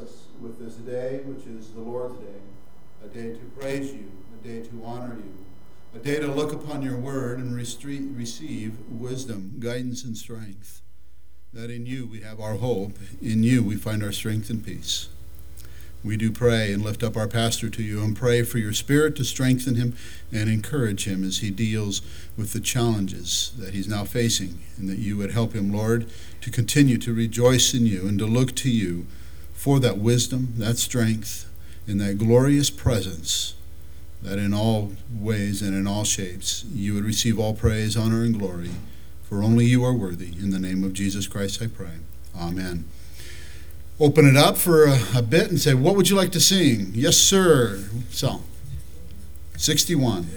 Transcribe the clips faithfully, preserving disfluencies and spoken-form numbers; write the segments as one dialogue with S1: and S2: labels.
S1: us with this day, which is the Lord's day, a day to praise you, a day to honor you, a day to look upon your word and restre- receive wisdom, guidance, and strength. That in you we have our hope, in you we find our strength and peace. We do pray and lift up our pastor to you and pray for your spirit to strengthen him and encourage him as he deals with the challenges that he's now facing, and that you would help him, Lord, to continue to rejoice in you and to look to you for that wisdom, that strength, and that glorious presence, that in all ways and in all shapes you would receive all praise, honor, and glory, for only you are worthy. In the name of Jesus Christ I pray. Amen. Open it up for a, a bit and say, what would you like to sing? Yes, sir. So, sixty-one.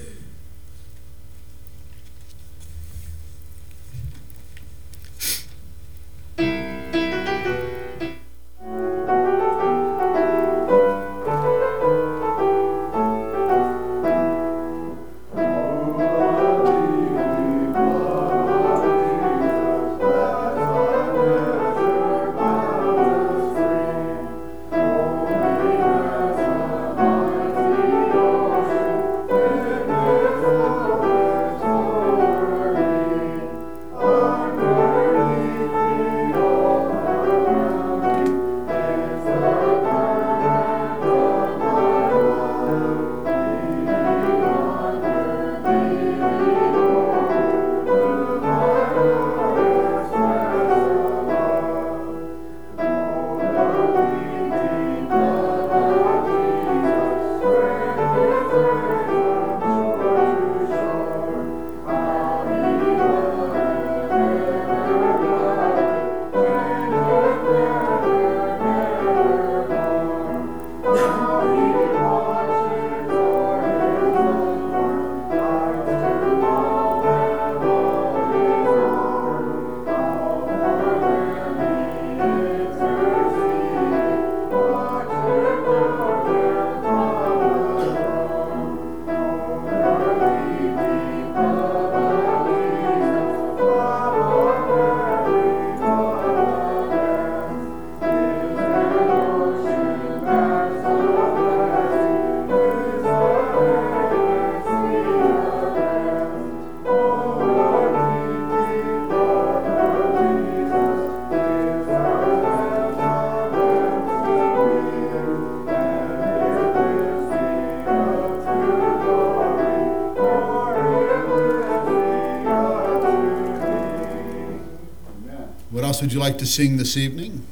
S1: Would you like to sing this evening?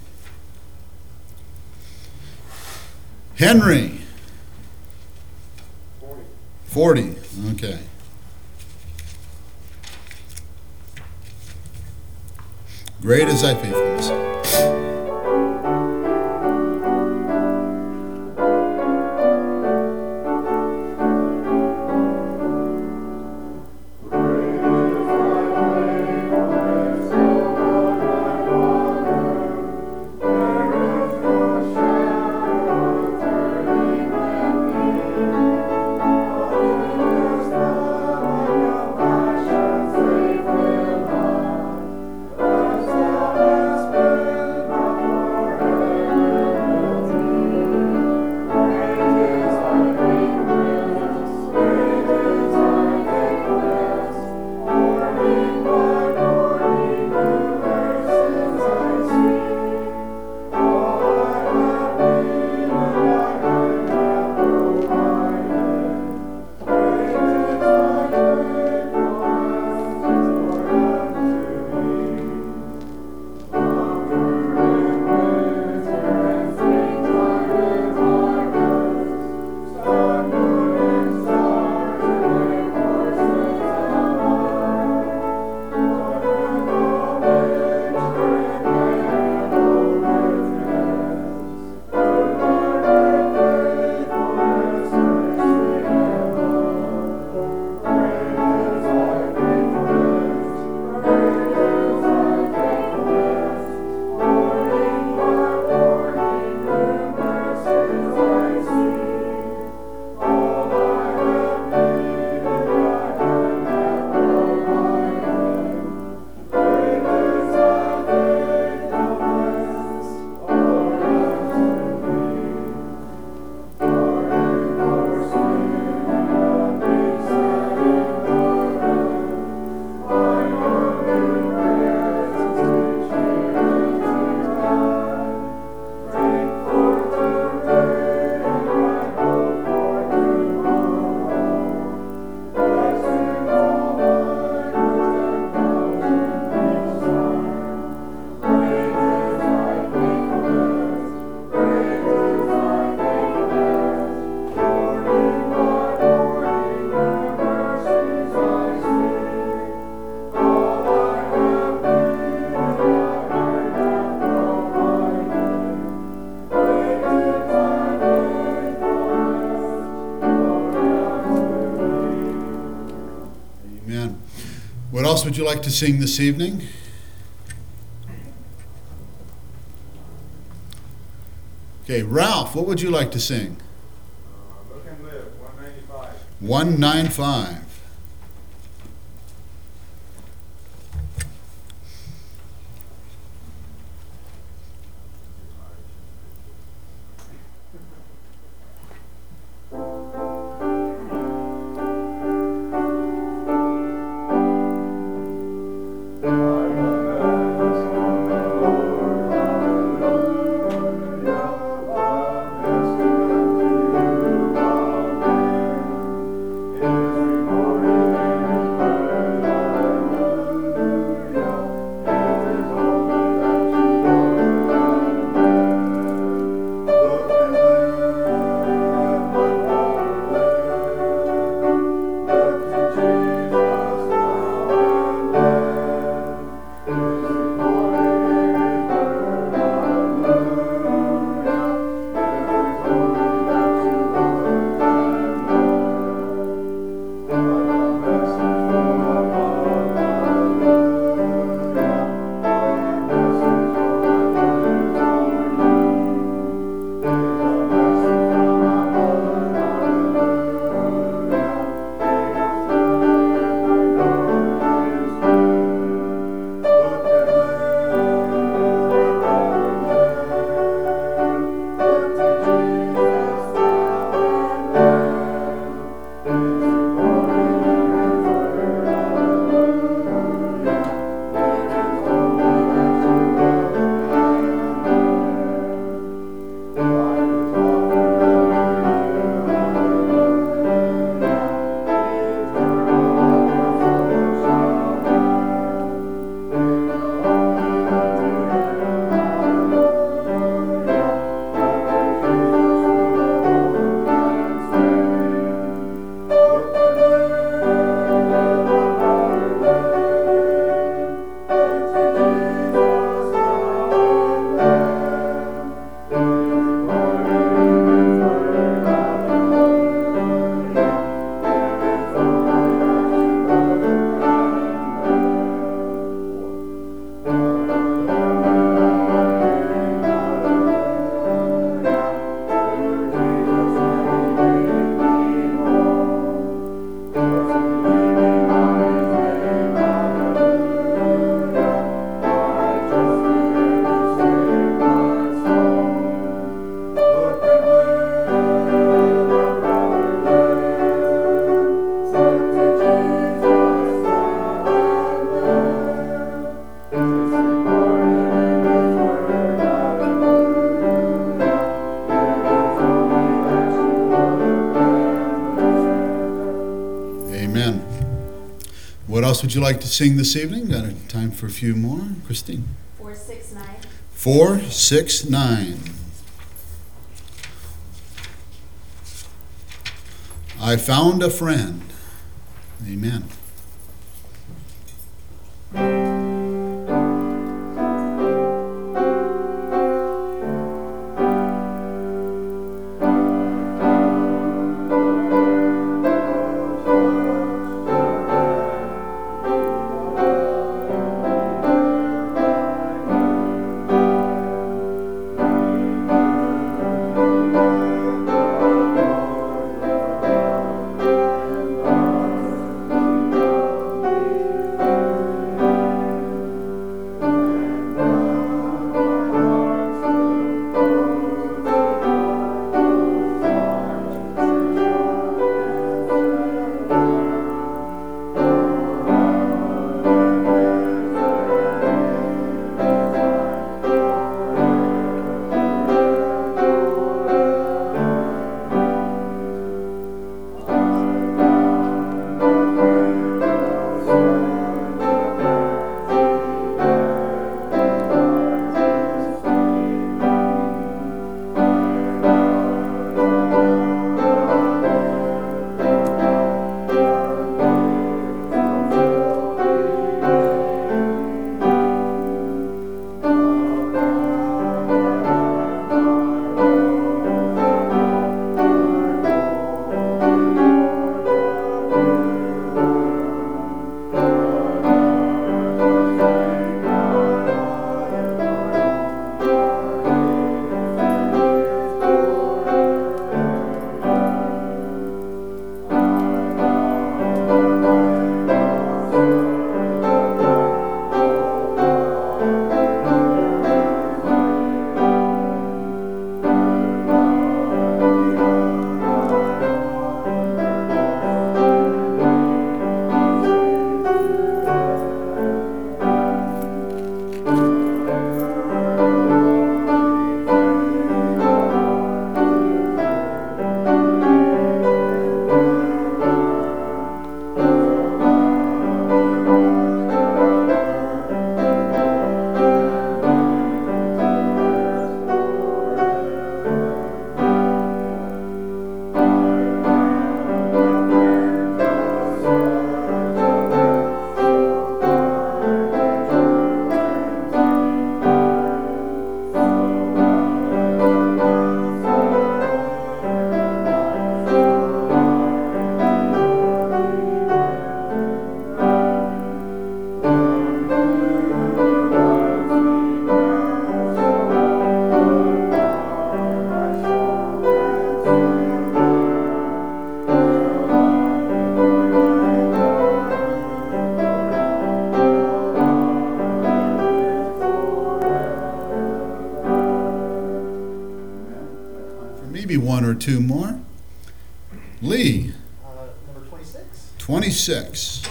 S1: Henry. forty. forty, okay. Great is thy faithfulness.
S2: Whisper
S1: else would you like to sing this evening? Okay, Ralph, what would you like to sing?
S2: Uh, Look and Live, one ninety-five.
S1: one ninety-five. Amen. What else would you like to sing this evening? Got a time for a few more. Christine.
S3: Four, six, nine.
S1: Four, six, nine. I found a friend. Amen.
S2: Thank you.
S1: maybe one or two more. Lee.
S3: Uh, number twenty-six.
S1: twenty-six.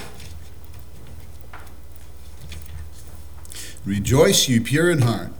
S1: Rejoice, you pure in heart.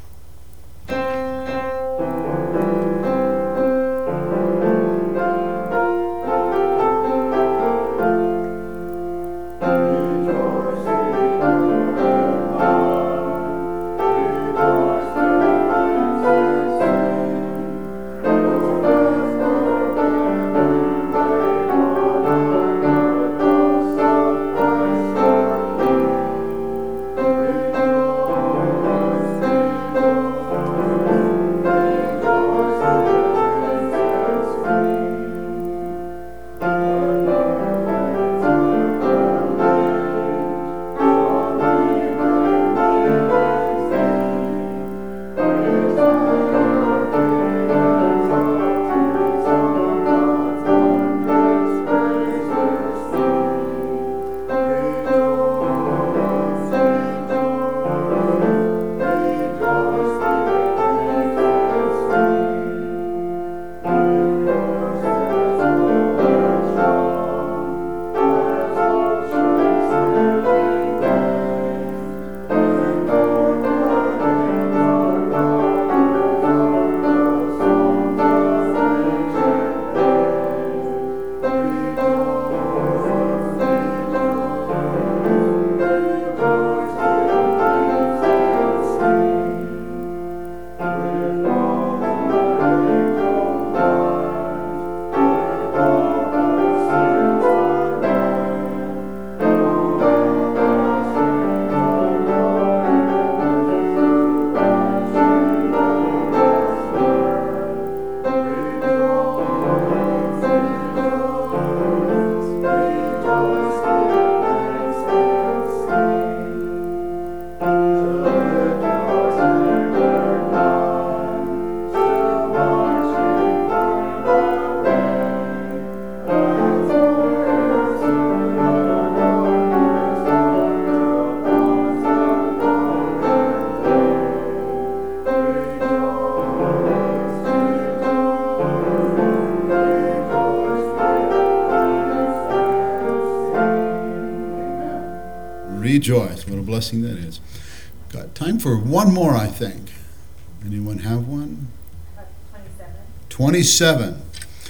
S1: Rejoice. What a blessing that is. Got time for one more, I think. Anyone have one?
S4: Uh, twenty-seven.
S1: twenty-seven.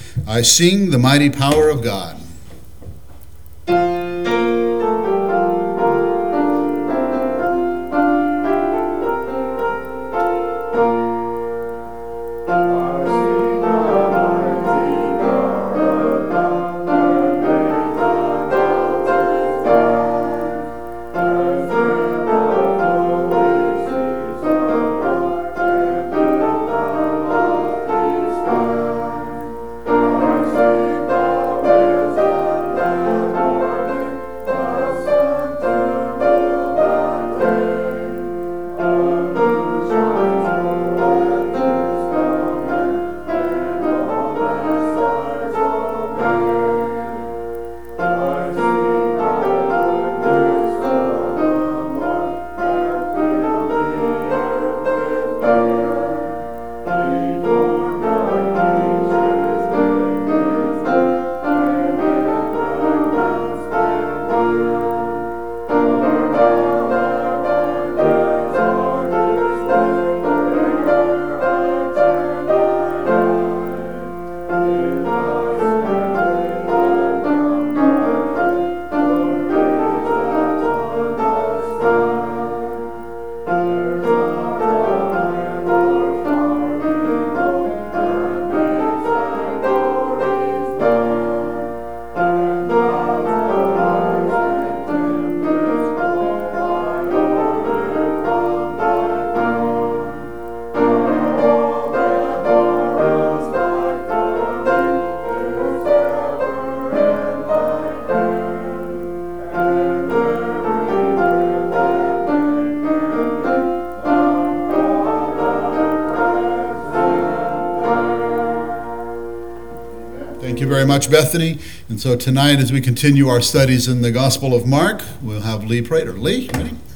S1: I sing the mighty power of God. Thank you very much, Bethany. And so tonight, as we continue our studies in the Gospel of Mark, we'll have Lee Prater. Lee, ready?